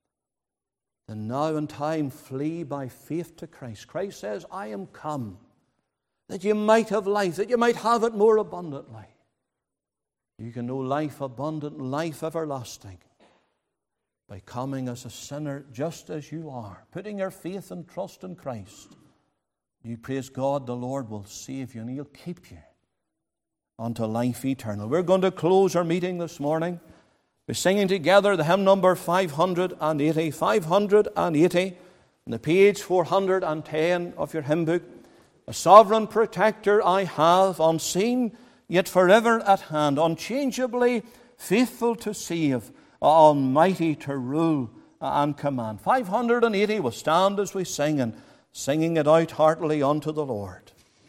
then now in time flee by faith to Christ. Christ says, I am come that you might have life, that you might have it more abundantly. You can know life abundant, life everlasting, by coming as a sinner just as you are, putting your faith and trust in Christ. You praise God, the Lord will save you and he'll keep you unto life eternal. We're going to close our meeting this morning by singing together the hymn number five hundred eighty. five hundred eighty, on the page four hundred ten of your hymn book. A sovereign protector I have, unseen, yet forever at hand, unchangeably faithful to save, almighty to rule and command. five hundred eighty will stand as we sing, and singing it out heartily unto the Lord.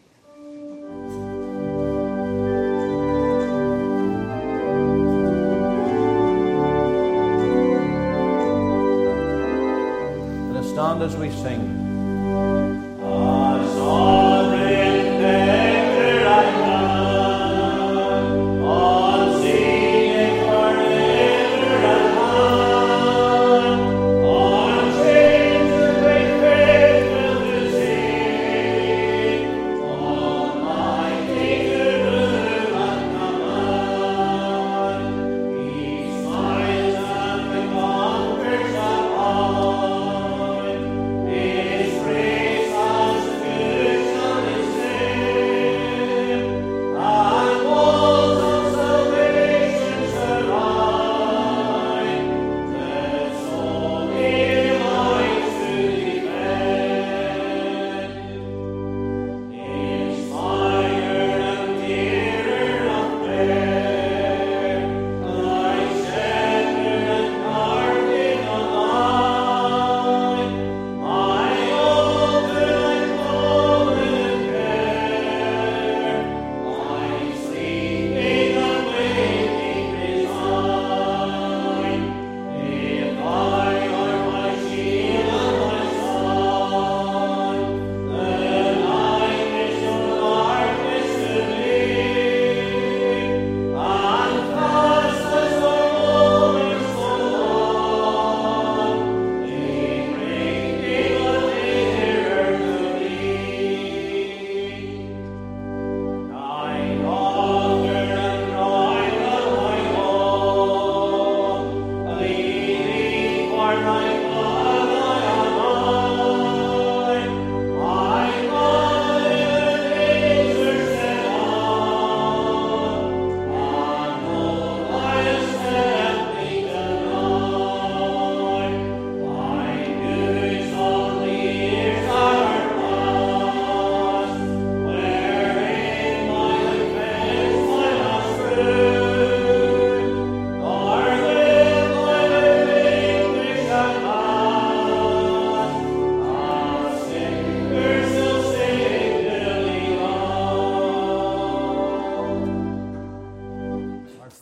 Let us stand as we sing. Our sovereign Maker I have, unseen forever at hand, unchangeably faithful to save, almighty to rule and command. He smiles and the conquers upon. His grace has the good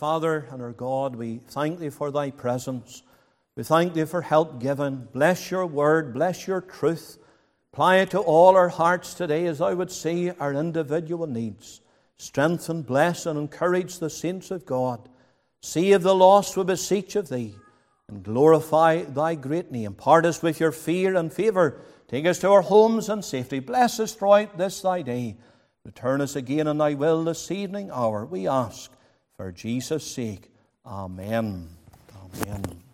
Father and our God, we thank Thee for Thy presence. We thank Thee for help given. Bless Your word, bless Your truth. Apply it to all our hearts today as I would see our individual needs. Strengthen, bless, and encourage the saints of God. Save the lost, we beseech of Thee, and glorify Thy great name. Part us with Your fear and favour. Take us to our homes in safety. Bless us throughout this Thy day. Return us again in Thy will this evening hour, we ask, for Jesus' sake. Amen. Amen.